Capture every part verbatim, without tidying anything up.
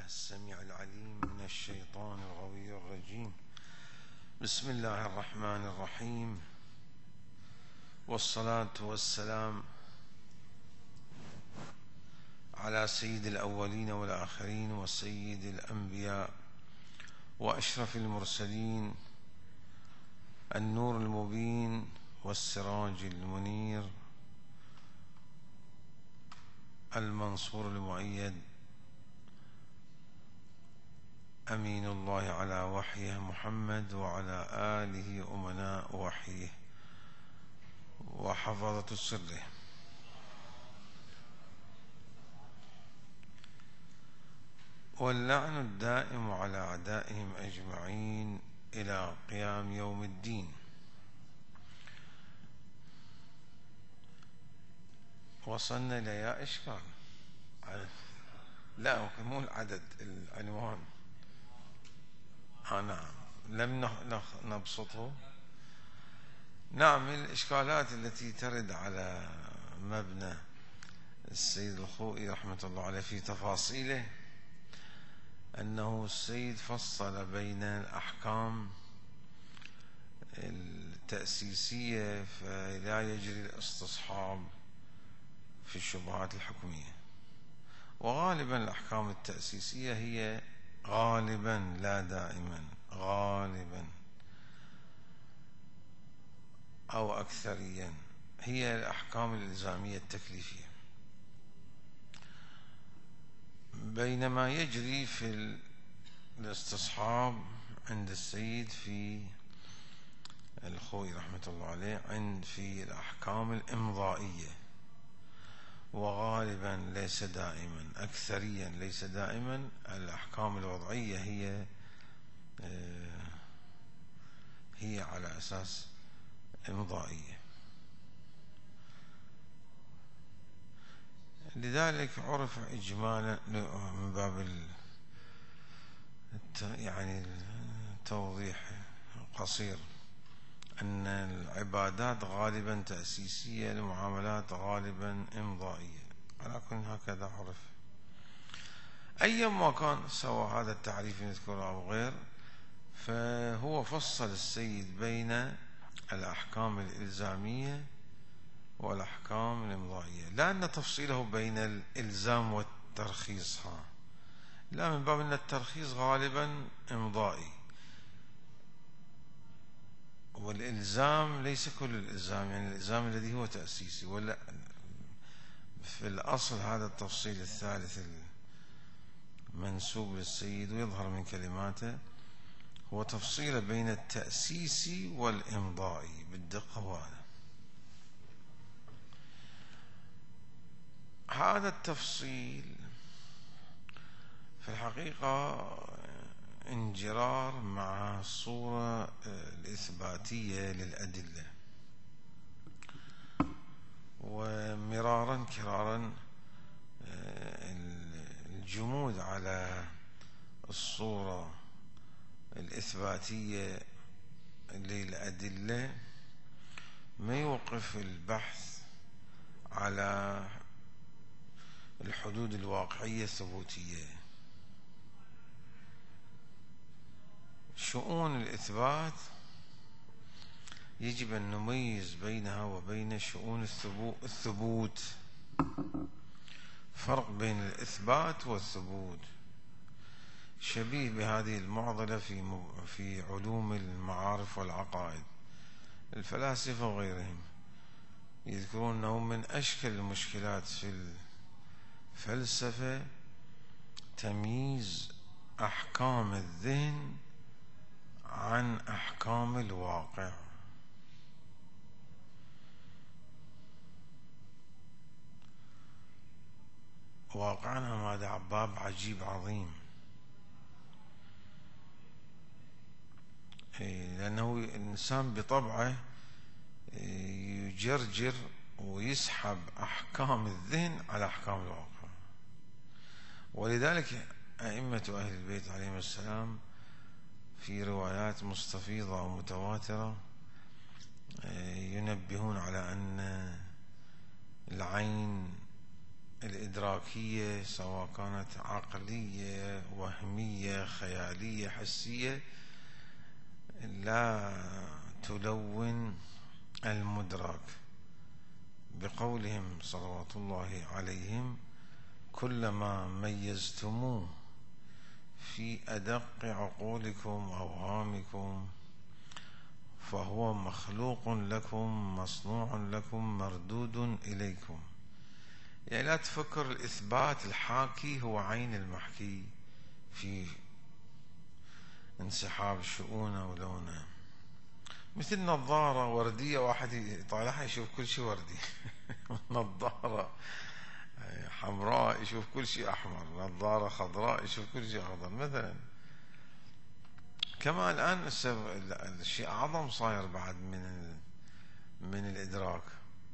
بالله السميع العليم من الشيطان الغوي الرجيم. بسم الله الرحمن الرحيم، والصلاة والسلام على سيد الأولين والآخرين وسيد الأنبياء وأشرف المرسلين، النور المبين والسراج المنير، المنصور المؤيد، أمين الله على وحيه محمد وعلى آله أمناء وحيه وحفظة سره. واللعن الدائم على أعدائهم أجمعين إلى قيام يوم الدين. وصلنا إلى يا إشكال، لا مو العدد، العنوان. آه نعم، لم نبسطه. نعم، من الإشكالات التي ترد على مبنى السيد الخوئي رحمة الله عليه في تفاصيله أنه السيد فصل بين الأحكام التأسيسية فلا يجري الاستصحاب في الشبهات الحكمية، وغالبا الأحكام التأسيسية هي غالبا لا دائما غالبا أو أكثريا هي الأحكام الإلزامية التكليفية، بينما يجري في الاستصحاب عند السيد في الخوئي رحمة الله عليه عند في الأحكام الإمضائية، وغالبا ليس دائما، أكثريا ليس دائما الأحكام الوضعية هي هي على أساس إمضائية. لذلك عرف إجمالا من باب يعني التوضيح قصير أن العبادات غالبا تأسيسية، المعاملات غالبا إمضائية، ولكن هكذا عرف. أيما كان سواء هذا التعريف نذكره أو غير، فهو فصل السيد بين الأحكام الإلزامية والأحكام الإمضائية، لا أن تفصيله بين الإلزام والترخيص، ها لا، من باب أن الترخيص غالبا إمضائي، والإلزام ليس كل الإلزام، يعني الإلزام الذي هو تأسيسي، ولا في الأصل هذا التفصيل الثالث المنسوب للسيد ويظهر من كلماته هو تفصيل بين التأسيسي والإمضائي بالدقة. وهذا هذا التفصيل في الحقيقة انجرار مع الصورة الإثباتية للأدلة، ومرارا كرارا الجمود على الصورة الإثباتية للأدلة ما يوقف البحث على الحدود الواقعية الثبوتية. شؤون الإثبات يجب أن نميز بينها وبين شؤون الثبوت، فرق بين الإثبات والثبوت، شبيه بهذه المعضلة في في علوم المعارف والعقائد. الفلاسفة وغيرهم يذكرون أنه من أشكل المشكلات في الفلسفة تمييز أحكام الذهن عن أحكام الواقع. واقعنا هذا باب عجيب عظيم، لأنه الإنسان بطبعه يجرجر ويسحب أحكام الذهن على أحكام الواقع، ولذلك أئمة أهل البيت عليهم السلام في روايات مستفيضة ومتواترة ينبهون على أن العين الإدراكية سواء كانت عقلية وهمية خيالية حسية لا تلون المدرك، بقولهم صلوات الله عليهم: كلما ميزتموه في أدق عقولكم أوهامكم فهو مخلوق لكم مصنوع لكم مردود إليكم. يعني لا تفكر الإثبات الحاكي هو عين المحكي في انسحاب شؤونه ولونه، مثل نظارة وردية واحد يطالعها يشوف كل شيء وردي نظارة حمراء يشوف كل شيء أحمر، نظارة خضراء يشوف كل شيء أخضر مثلا. كما الآن الشيء أعظم صاير بعد من من الإدراك.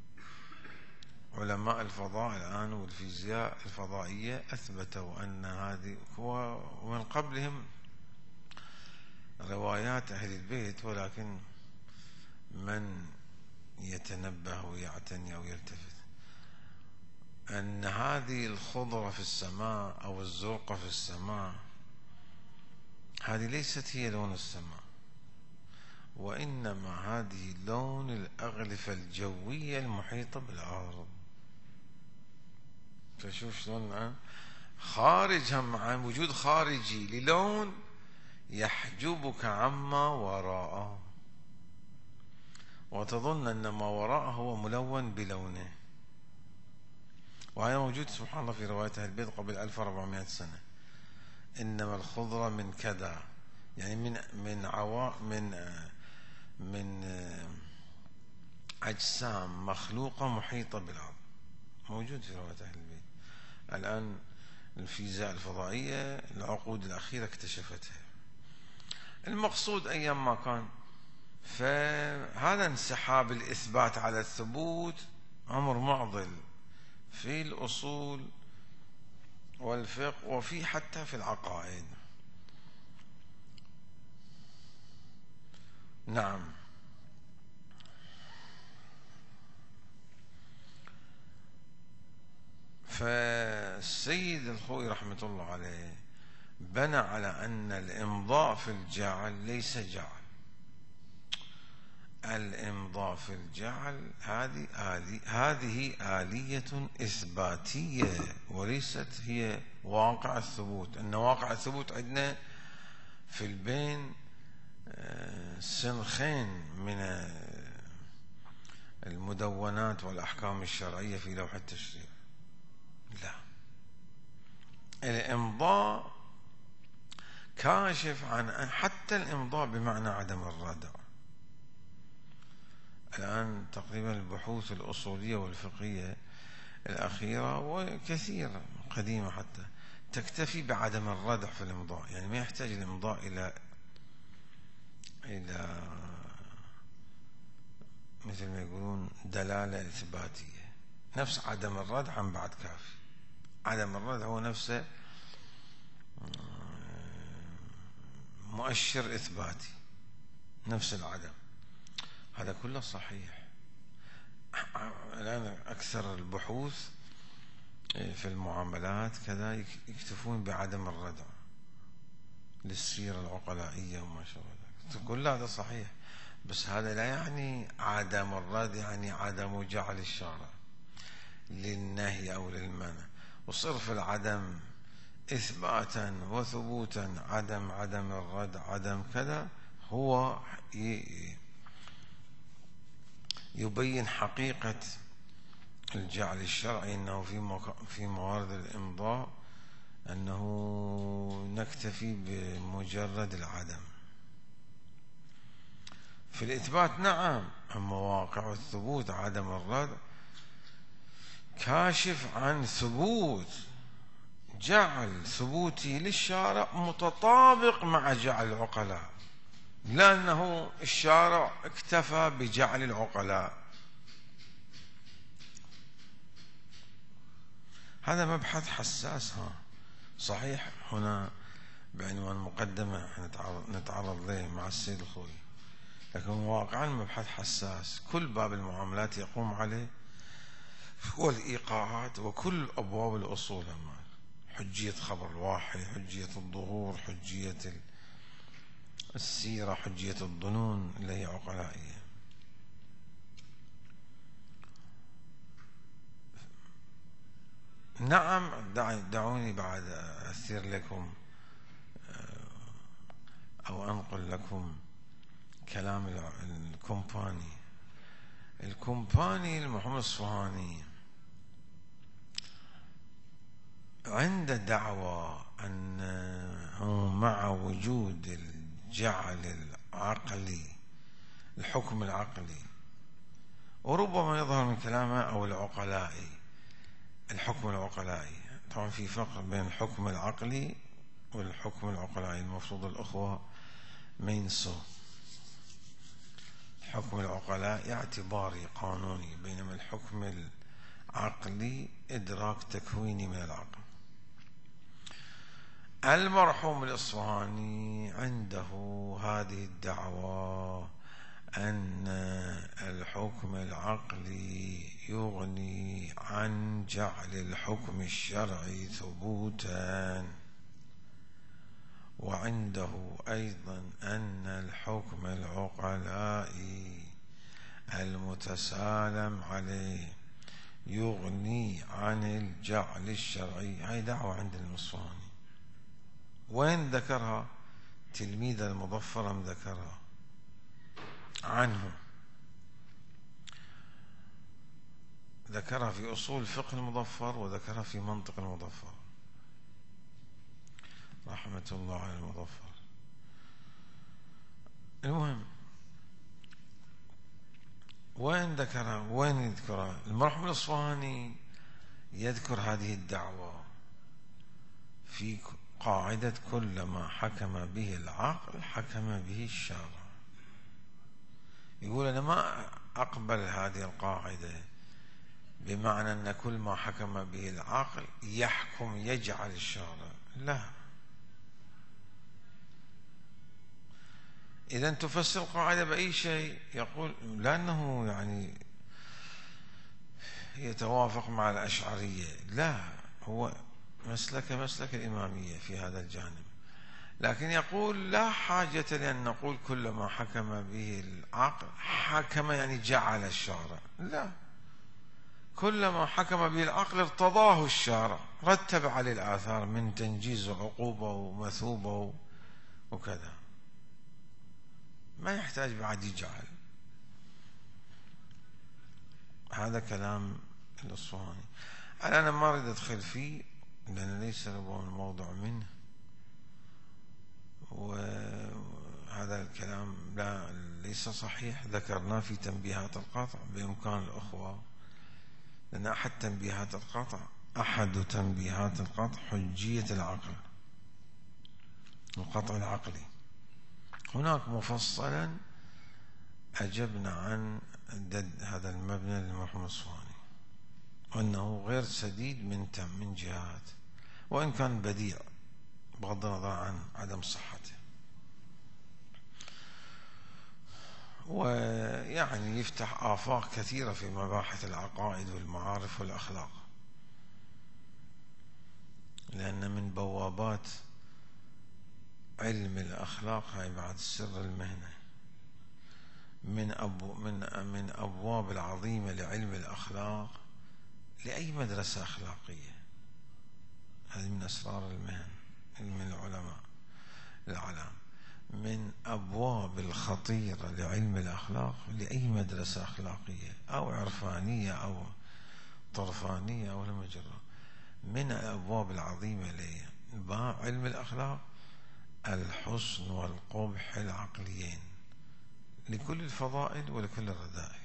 علماء الفضاء الآن والفيزياء الفضائية أثبتوا أن هذه، ومن قبلهم روايات أهل البيت، ولكن من يتنبه ويعتني أو يلتفت أن هذه الخضرة في السماء أو الزرقة في السماء هذه ليست هي لون السماء، وإنما هذه لون الأغلفة الجوية المحيطة بالأرض. فشوف شلون الآن خارج هم عن وجود خارجي للون يحجبك عما وراءه، وتظن أن ما وراءه هو ملون بلونه. وهذا موجود سبحان الله في رواية أهل البيت قبل ألف وأربعمائة سنة: إنما الخضرة من كذا، يعني من من عوا من من أجسام مخلوقة محيطة بالأرض، موجود في رواية أهل البيت. الآن الفيزياء الفضائية العقود الأخيرة اكتشفتها. المقصود أيام ما كان، فهذا انسحاب الإثبات على الثبوت أمر معضل في الأصول والفقه وفي حتى في العقائد. نعم. فالسيد الخوئي رحمة الله عليه بنى على أن الإمضاء في الجعل ليس جعل. الإمضاء في الجعل هذه آلي هذه آلية إثباتية وليست هي واقع الثبوت. أن واقع الثبوت عندنا في البين سنخين من المدونات والأحكام الشرعية في لوح التشريع. لا، الإمضاء كاشف عن حتى الإمضاء بمعنى عدم الردع. الآن تقريبا البحوث الأصولية والفقهية الأخيرة وكثيرة قديمة حتى تكتفي بعدم الردع في الإمضاء، يعني ما يحتاج الإمضاء إلى إلى مثل ما يقولون دلالة إثباتية. نفس عدم الردع عن بعد كافي. عدم الردع هو نفسه مؤشر إثباتي، نفس العدم. هذا كله صحيح. الآن أكثر البحوث في المعاملات كذا يكتفون بعدم الردع للسيرة العقلائية وما شابه ذلك. كل هذا صحيح، بس هذا لا يعني عدم الردع يعني عدم جعل الشارع للنهي أو للمنع، وصرف العدم إثباتا وثبوتا، عدم عدم الردع عدم كذا، هو يبين حقيقة الجعل الشرعي، أنه في في موارد الإمضاء أنه نكتفي بمجرد العدم. في الإثبات نعم، أما واقع الثبوت عدم الردع كاشف عن ثبوت جعل ثبوتي للشارع متطابق مع جعل العقلاء، لأنه الشارع اكتفى بجعل العقلاء. هذا مبحث حساس. ها صحيح هنا بعنوان مقدمة نتعرض له مع السيد الخوئي، لكن واقعا مبحث حساس. كل باب المعاملات يقوم عليه والإيقاعات وكل أبواب الأصول، حجية خبر الواحد، حجية الظهور، حجية السيرة، حجية الظنون اللي هي عقلائية. نعم، دعوني بعد أثير لكم أو أنقل لكم كلام الكومباني. الكومباني المحمد الأصفهاني عنده دعوة أنه مع وجود الجعل العقلي، الحكم العقلي، وربما يظهر من كلامه أو العقلائي، الحكم العقلائي. طبعا في فرق بين الحكم العقلي والحكم العقلائي، المفروض الأخوة ما ينسوا. الحكم العقلائي اعتباري قانوني، بينما الحكم العقلي إدراك تكويني من العقل. المرحوم الإصفهاني عنده هذه الدعوة أن الحكم العقلي يغني عن جعل الحكم الشرعي ثبوتا، وعنده أيضا أن الحكم العقلائي المتسالم عليه يغني عن الجعل الشرعي. هاي دعوة عند الإصفهاني. وين ذكرها؟ تلميذ المظفر أم ذكرها عنه؟ ذكرها في أصول فقه المظفر، وذكرها في منطق المظفر، رحمة الله على المظفر. المهم، وين ذكرها؟ وين يذكرها؟ المرحوم الأصفهاني يذكر هذه الدعوة في قاعدة كل ما حكم به العقل حكم به الشرع. يقول أنا ما أقبل هذه القاعدة بمعنى أن كل ما حكم به العقل يحكم يجعل الشرع، لا. إذا تفسر القاعدة بأي شيء، يقول لأنه يعني يتوافق مع الأشعرية، لا، هو مسلك مسلك الإمامية في هذا الجانب. لكن يقول لا حاجة لأن نقول كل ما حكم به العقل حكم يعني جعل الشارع، لا، كل ما حكم به العقل ارتضاه الشارع، رتب عليه الآثار من تنجيز عقوبة ومثوبة وكذا، ما يحتاج بعد يجعل. هذا كلام الأصفهاني. أنا ما أريد أدخل فيه لأن ليس الموضوع منه، وهذا الكلام لا ليس صحيح، ذكرناه في تنبيهات القطع بإمكان الأخوة، لأن أحد تنبيهات القطع أحد تنبيهات القطع حجية العقل، القطع العقلي. هناك مفصلا أجبنا عن هذا المبنى للمرحوم الأصفهاني، وأنه غير سديد من من جهات، وإن كان بديع بغض النظر عن عدم صحته، ويعني يفتح آفاق كثيرة في مباحث العقائد والمعارف والأخلاق، لأن من بوابات علم الأخلاق هاي بعد سر المهنة، من أبو من من أبواب العظيمة لعلم الأخلاق لأي مدرسة أخلاقية. هذه من أسرار المهن، علم العلماء الأعلام، من أبواب الخطيرة لعلم الأخلاق لأي مدرسة أخلاقية أو عرفانية أو طرفانية أو المجرة. من الأبواب العظيمة لعلم الأخلاق الحسن والقبح العقليين لكل الفضائل ولكل الرذائل.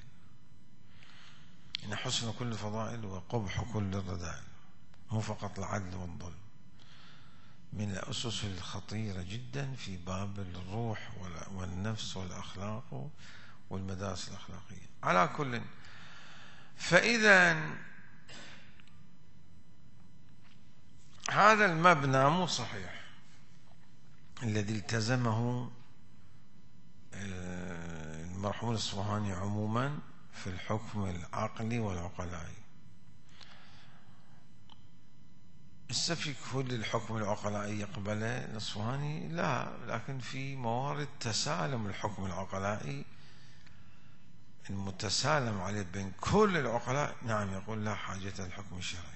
إن حسن كل الفضائل وقبح كل الرذائل، مو فقط العدل والظلم. من الأسس الخطيرة جدا في باب الروح والنفس والأخلاق والمدارس الأخلاقية. على كل، فإذا هذا المبنى مو صحيح الذي التزمه المرحوم الأصفهاني عموما في الحكم العقلي والعقلائي. هسه في كل الحكم العقلائي يقبله الأصفهاني؟ لا، لكن في موارد تسالم الحكم العقلائي المتسالم عليه بين كل العقلاء، نعم يقول لا حاجة للحكم الشرعي،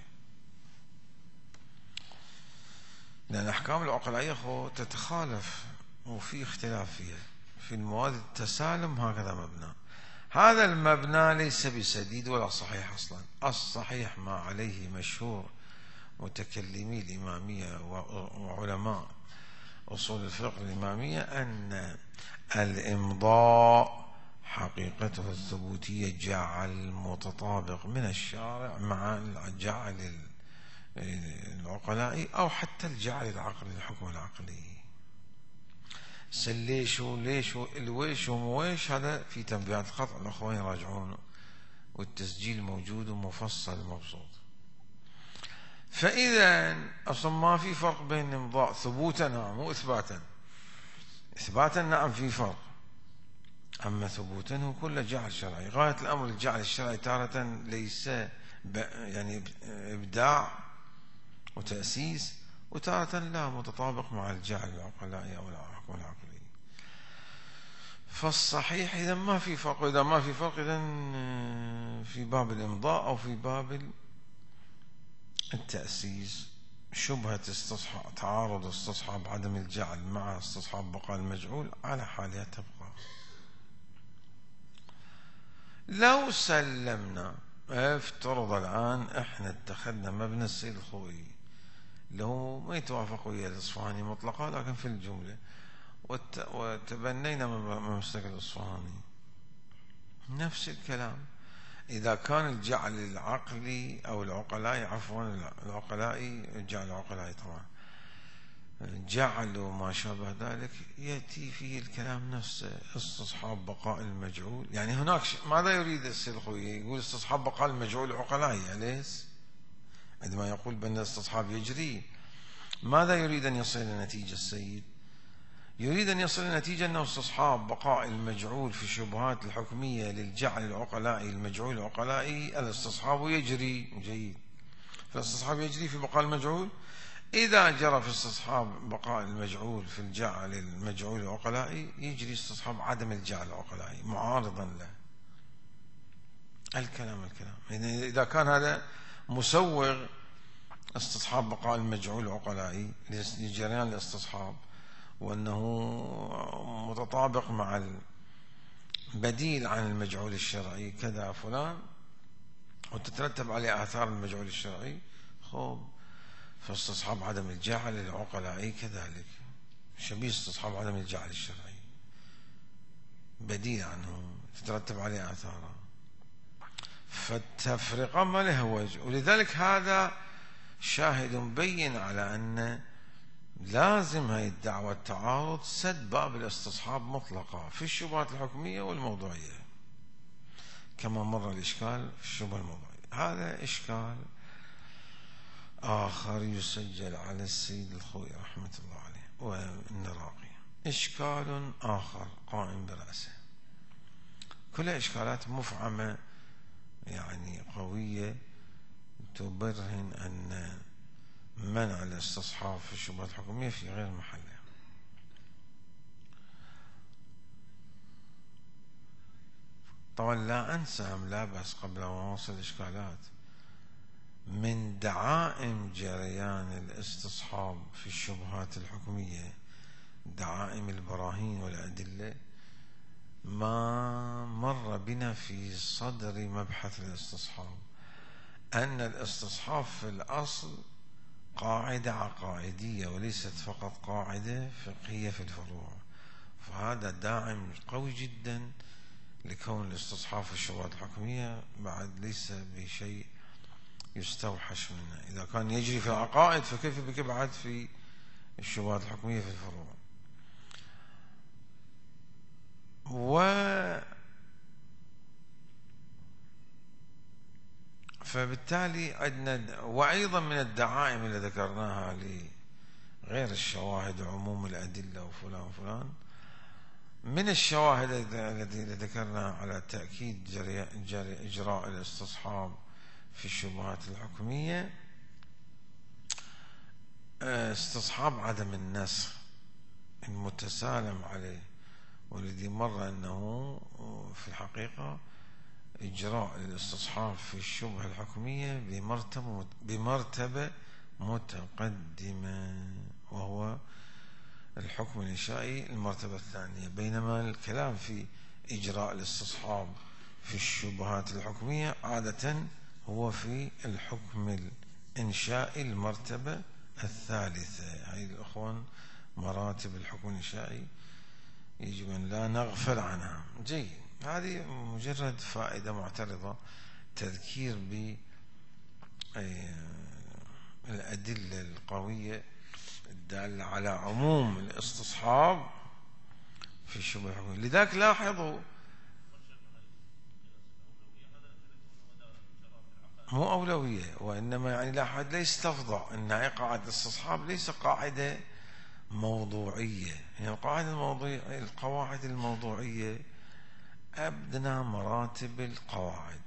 لأن الأحكام العقلائية خو تتخالف وفي اختلاف فيها. في المواد التسالم هكذا مبنى، هذا المبنى ليس بسديد ولا صحيح أصلا. الصحيح ما عليه مشهور متكلمي الإمامية وعلماء أصول الفقه الإمامية أن الإمضاء حقيقته الثبوتية جعل متطابق من الشارع مع الجعل العقلائي أو حتى الجعل العقلي، الحكم العقلي. سليش وليش والويش ومويش هذا في تنبيهات الخطأ، الأخوان يراجعونه والتسجيل موجود ومفصل مبسوط. فإذا أصلا ما في فرق بين إمضاء ثبوتا نعم وإثباتا. إثباتا نعم في فرق، أما ثبوتا هو كله جعل شرعي. غاية الأمر الجعل الشرعي تارة ليس يعني إبداع وتأسيس، وتارة لا متطابق مع الجعل العقلائي أو الحكم العقلي. فالصحيح إذا ما في فرق، إذا ما في فرق إذا في باب الإمضاء أو في باب التأسيس شبهة استصحاب تعارض استصحاب عدم الجعل مع استصحاب بقاء المجعول على حالها تبقى. لو سلمنا، افترض الآن احنا اتخذنا مبنى السيد الخوئي له ما يتوافق ويا الإصفهاني مطلقا لكن في الجملة، وتبنينا من مسلك الإصفهاني نفس الكلام. إذا كان الجعل العقلي أو العقلائي، عفوا العقلائي الجعل العقلائي طبعا جعل وما شابه ذلك يأتي فيه الكلام نفسه استصحاب بقاء المجعول. يعني هناك ماذا يريد السيد الخوئي؟ يقول استصحاب بقاء المجعول عقلائي، أليس؟ عندما يقول بأن الاستصحاب يجري ماذا يريد أن يصل إلى نتيجة السيد؟ يريد أن يصل إلى نتيجة أنه استصحاب بقاء المجعول في الشبهات الحكمية للجعل العقلائي المجعول العقلائي، الاستصحاب يجري. جيد، فالاستصحاب يجري في بقاء المجعول. إذا جرى في استصحاب بقاء المجعول في الجعل المجعول العقلائي يجري استصحاب عدم الجعل العقلائي معارضا له. الكلام الكلام يعني إذا كان هذا مسوغ استصحاب بقاء المجعول العقلائي لجريان الاستصحاب، وأنه متطابق مع البديل عن المجعول الشرعي كذا فلان، وتترتب عليه آثار المجعول الشرعي، خوب فاستصحاب عدم الجعل العقلائي كذلك شبيه استصحاب عدم الجعل الشرعي بديل عنه تترتب عليه آثاره. فالتفرقة ما له وجه، ولذلك هذا شاهد بين على أن لازم هاي الدعوة التعارض سد باب الاستصحاب مطلقة في الشبهات الحكمية والموضوعية، كما مر الإشكال في الشبهة الموضوعية. هذا إشكال آخر يسجل على السيد الخوئي رحمة الله عليه والنراقي، إشكال آخر قائم برأسه. كلها إشكالات مفعمة يعني قوية تبرهن أن منع الاستصحاب في الشبهات الحكمية في غير محله. طبعا لا أنسى لا بس قبل ما أوصل الإشكالات، من دعائم جريان الاستصحاب في الشبهات الحكمية دعائم البراهين والأدلة ما مر بنا في صدر مبحث الاستصحاب أن الاستصحاب في الأصل قاعدة عقائدية وليست فقط قاعدة فقهية في الفروع. فهذا داعم قوي جدا لكون الاستصحاب في الشبهات الحكمية بعد ليس بشيء يستوحش منه. إذا كان يجري في العقائد فكيف بك بعد في الشبهات الحكمية في الفروع. و فبالتالي عندنا وأيضا من الدعائم اللي ذكرناها لغير الشواهد عموم الأدلة وفلان وفلان، من الشواهد التي ذكرنا على تأكيد جري جري إجراء الاستصحاب في الشبهات الحكمية استصحاب عدم النسخ المتسالم عليه، والذي مر أنه في الحقيقة إجراء الاستصحاب في الشبهة الحكمية بمرتبة بمرتبة متقدمة، وهو الحكم الإنشائي المرتبة الثانية، بينما الكلام في إجراء الاستصحاب في الشبهات الحكمية عادة هو في الحكم الإنشائي المرتبة الثالثة. هاي الأخوان مراتب الحكم الإنشائي يجب أن لا نغفل عنها. جيد، هذه مجرد فائدة معترضة، تذكير بالأدلة القوية الدالة على عموم الاستصحاب في الشبهة الحكمية. لذلك لاحظوا، مو أولوية، وإنما يعني لا أحد لا يستفضع أن قاعدة الاستصحاب ليس قاعدة موضوعية. يعني القواعد الموضوعية القواعد الموضوعية أبدنا مراتب القواعد،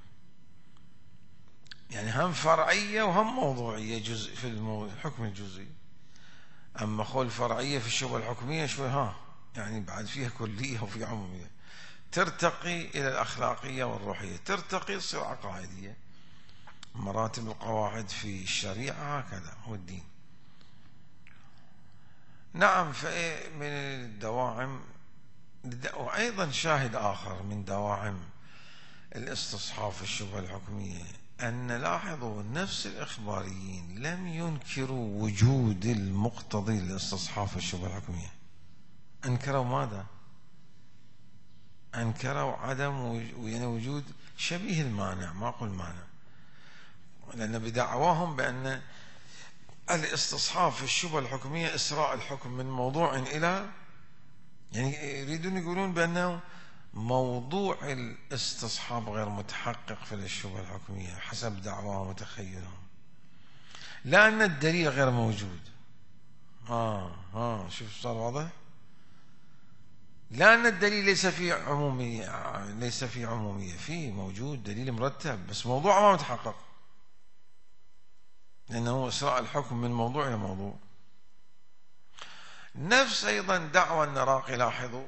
يعني هم فرعية وهم موضوعية جزء في الحكم الجزئي. أما قول فرعية في الشبهة الحكمية شوي ها يعني بعد فيها كلية وفي عمومية، ترتقي إلى الأخلاقية والروحية، ترتقي تصير عقائدية. مراتب القواعد في الشريعة هكذا هو الدين. نعم، من الدواعم، وأيضا شاهد آخر من دواعم الاستصحاب في الشبهة الحكمية أن لاحظوا نفس الإخباريين لم ينكروا وجود المقتضي للاستصحاب في الشبهة الحكمية. أنكروا ماذا؟ أنكروا عدم يعني وجود شبيه المانع، ما أقول مانع، لأن بدعواهم بأن الاستصحاب في الشبهة الحكمية إسراء الحكم من موضوع إلى، يعني يريدون يقولون بأنه موضوع الاستصحاب غير متحقق في الشبهة الحكمية حسب دعواهم وتخيلهم، لأن الدليل غير موجود. آه آه شوف صار واضح؟ لأن الدليل ليس في عمومية، ليس في عمومية، في موجود دليل مرتب بس موضوع ما متحقق، لأنه إسراء الحكم من موضوع إلى موضوع. نفس أيضا دعوى النراقي، لاحظوا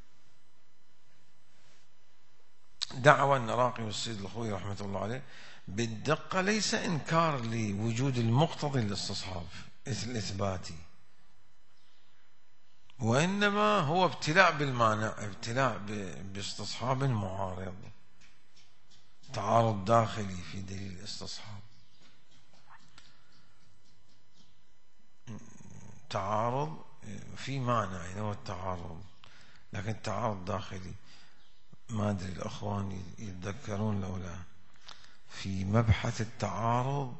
دعوى النراقي والسيد الخوي رحمة الله عليه بالدقة ليس إنكار لوجود المقتضي للاستصحاب الإثباتي، وإنما هو ابتلاء بالمانع، ابتلاء باستصحاب معارض، تعارض داخلي في دليل الاستصحاب، تعارض في معنى يعني هو التعارض، لكن التعارض داخلي. ما أدري الأخوان يتذكرون لو لا في مبحث التعارض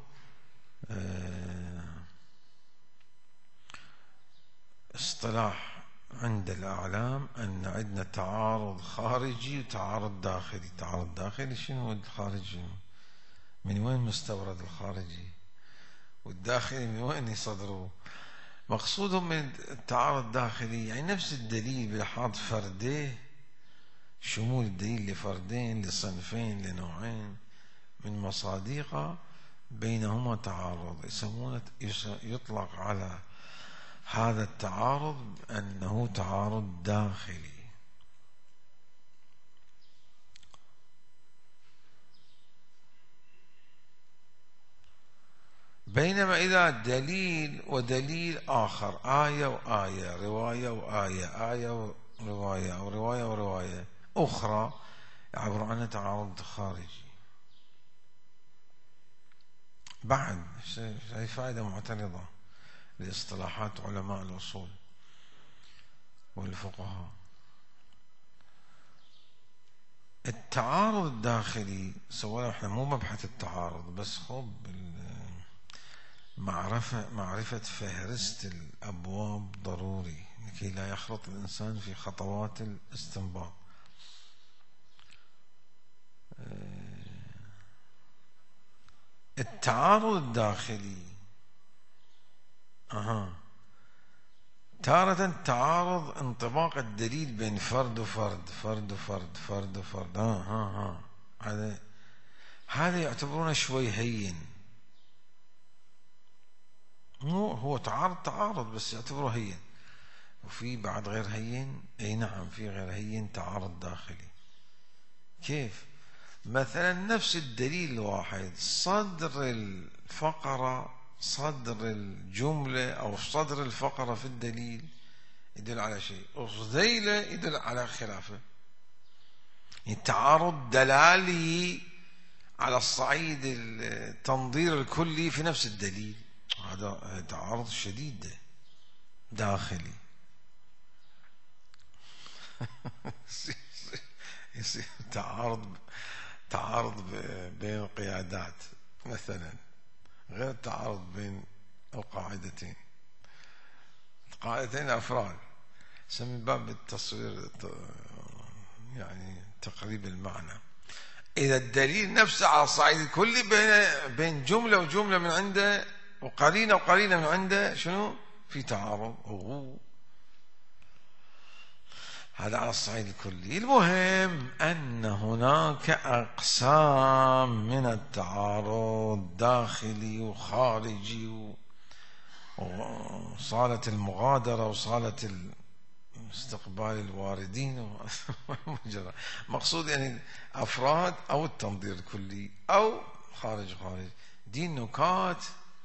اصطلاح عند الأعلام أن عندنا تعارض خارجي وتعارض داخلي. تعارض داخلي شنو؟ الخارجي من وين مستورد الخارجي، والداخلي من وين يصدروه؟ مقصودهم من التعارض الداخلي يعني نفس الدليل بلحاظ فرديه، شمول الدليل لفردين لصنفين لنوعين من مصادقة بينهما تعارض، يسمونه يطلق على هذا التعارض أنه تعارض داخلي. بينما إذا دليل ودليل آخر، آية وآية، رواية وآية، آية ورواية، أو رواية ورواية أخرى، يعبر عنها تعارض خارجي. بعد هذه فائدة معترضة لاصطلاحات علماء الأصول والفقهاء. التعارض الداخلي سواء احنا مو مبحث التعارض بس خب معرفة معرفة فهرست الأبواب ضروري لكي لا يخلط الإنسان في خطوات الاستنباط. التعارض الداخلي أها تارة تعارض انطباق الدليل بين فرد وفرد، فرد وفرد، فرد وفرد، ها ها ها هذا هذا يعتبرونه شوي هين، مو هو تعارض تعارض بس يعتبره هين، وفي بعد غير هين. اي نعم في غير هين تعارض داخلي. كيف؟ مثلا نفس الدليل الواحد، صدر الفقرة، صدر الجملة أو صدر الفقرة في الدليل يدل على شيء، وصديله يدل على خلافه. التعارض دلالي على الصعيد التنظير الكلي في نفس الدليل، هذا تعارض شديد ده داخلي. يصير تعارض تعارض بين القيادات مثلا، غير التعارض بين القاعدتين. القاعدتين أفراد، من باب التصوير يعني تقريب المعنى. إذا الدليل نفسه على الصعيد الكلي بين بين جملة وجملة من عنده وقرينة وقرينة من عنده، شنو؟ في تعارض. أوه. هذا على الصعيد الكلي. المهم أن هناك أقسام من التعارض داخلي وخارجي، وصالة المغادرة وصالة استقبال الواردين. مقصود يعني أفراد أو التنظير الكلي أو خارج خارج. دي النكات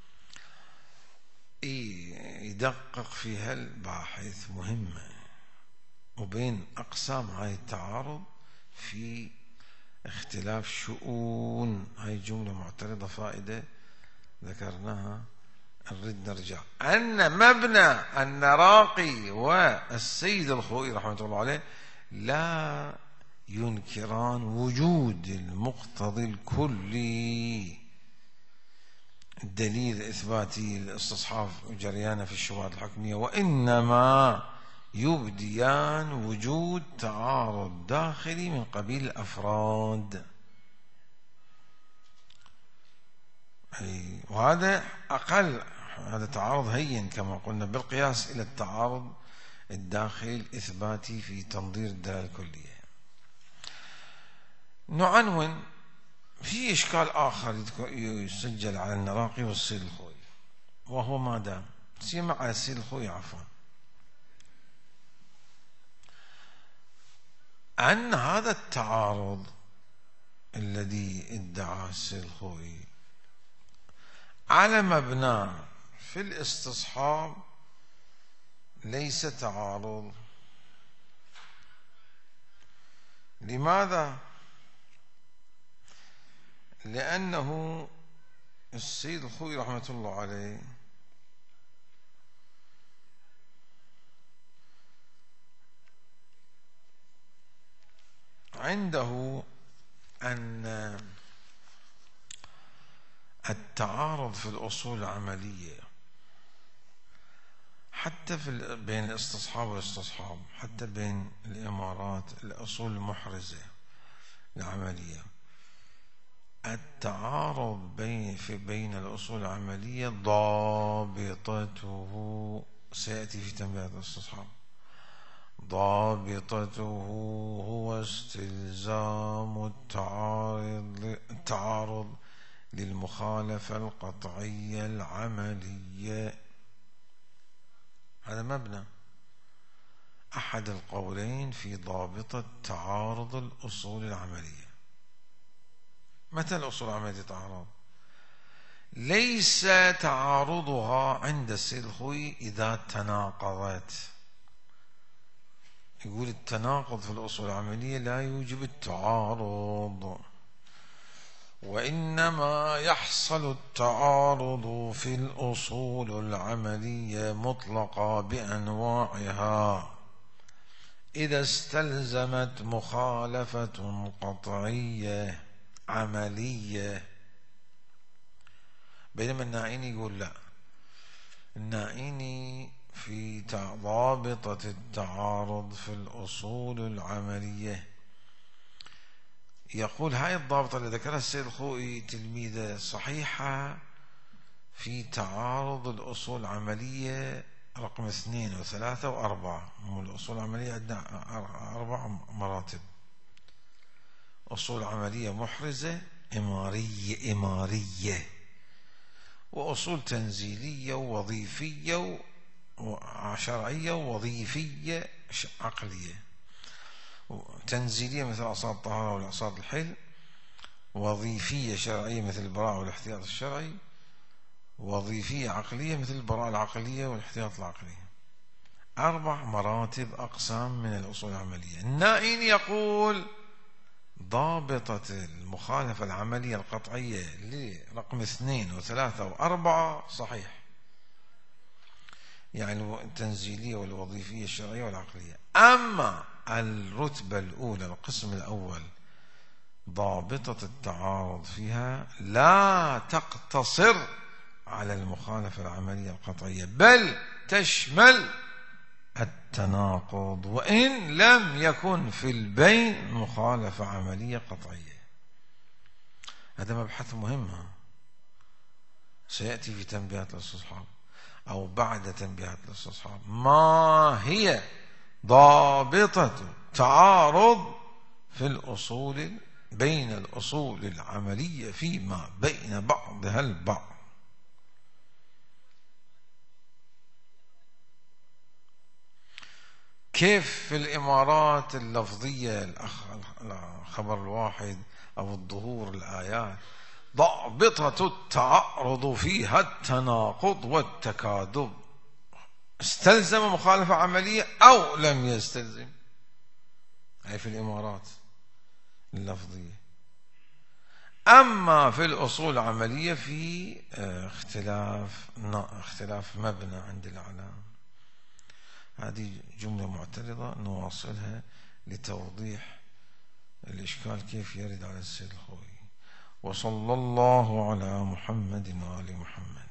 يدقق فيها الباحث مهمة. وبين أقسام هاي التعارض في اختلاف شؤون. هاي جملة معترضة فائدة ذكرناها، نريد نرجع. أن مبنى النراقي والسيد الخوئي رحمة الله عليه لا ينكران وجود المقتضي الكلي، الدليل الإثباتي الاستصحاب جريانه في الشواهد الحكمية، وإنما يبديان وجود تعارض داخلي من قبيل الأفراد. وهذا أقل، هذا تعارض هين كما قلنا بالقياس إلى التعارض الداخلي الإثباتي في تنظير الدلالة الكلية. نعنون في إشكال آخر يسجل على النراقي والسيد الخوئي، وهو ما دام سيما على السيد الخوئي عفوا، أن هذا التعارض الذي ادعاه السيد الخوئي على مبنى في الاستصحاب ليس تعارض. لماذا؟ لأنه السيد الخوئي رحمة الله عليه عنده أن التعارض في الأصول العملية حتى في بين الاستصحاب والاستصحاب، حتى بين الإمارات الأصول المحرزة العملية، التعارض بين في بين الأصول العملية ضابطته سيأتي في تنبيهات الاستصحاب، ضابطته هو استلزام التعارض التعارض للمخالفة القطعية العملية. هذا مبنى أحد القولين في ضابطة تعارض الأصول العملية. متى الأصول العملية تتعارض؟ ليس تعارضها عند السيد الخوئي إذا تناقضت. يقول التناقض في الأصول العملية لا يوجب التعارض، وإنما يحصل التعارض في الأصول العملية مطلقة بأنواعها إذا استلزمت مخالفة قطعية عملية. بينما النائيني يقول لا، النائيني في ضابطة التعارض في الأصول العملية يقول هاي الضابطة اللي ذكرها السيد الخوئي تلميذه صحيحة في تعارض الأصول العملية رقم اثنين وثلاثة وأربعة. الأصول العملية عندنا أربع مراتب: أصول عملية محرزة، إمارية إمارية، وأصول تنزيلية ووظيفية وشرعية ووظيفية عقلية. تنزيلية مثل أقصاد الطهارة والأقصاد الحل، وظيفية شرعية مثل البراءة والاحتياط الشرعي، وظيفية عقلية مثل البراءة العقلية والاحتياط العقلي. أربع مراتب أقسام من الأصول العملية. النائين يقول ضابطة المخالفة العملية القطعية لرقم اثنين وثلاثة وأربعة صحيح، يعني التنزيلية والوظيفية الشرعية والعقلية. أما الرتبة الأولى القسم الأول ضابطة التعارض فيها لا تقتصر على المخالفة العملية القطعية، بل تشمل التناقض وإن لم يكن في البين مخالفة عملية قطعية. هذا مبحث مهم سيأتي في تنبيهات الاستصحاب أو بعد تنبيهات الاستصحاب. ما هي ضابطة تعارض في الأصول بين الأصول العملية فيما بين بعضها البعض؟ كيف في الإمارات اللفظية الخبر الواحد أو الظهور الآيات ضابطة التعارض فيها التناقض والتكاذب، استلزم مخالفة عملية أو لم يستلزم؟ أي في الإمارات اللفظية. أما في الأصول العملية في اختلاف اختلاف مبنى عند الأعلام. هذه جملة معترضة نواصلها لتوضيح الإشكال كيف يرد على السيد الخوئي. وصلى الله على محمد وآل محمد.